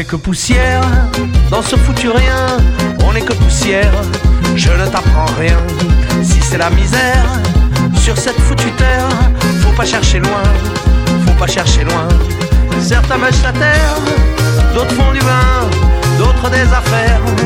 n'est que poussière, dans ce foutu rien, on n'est que poussière. Je ne t'apprends rien, si c'est la misère, sur cette foutue terre, faut pas chercher loin, faut pas chercher loin. Certains mèchent la terre, d'autres font du vin, d'autres des affaires.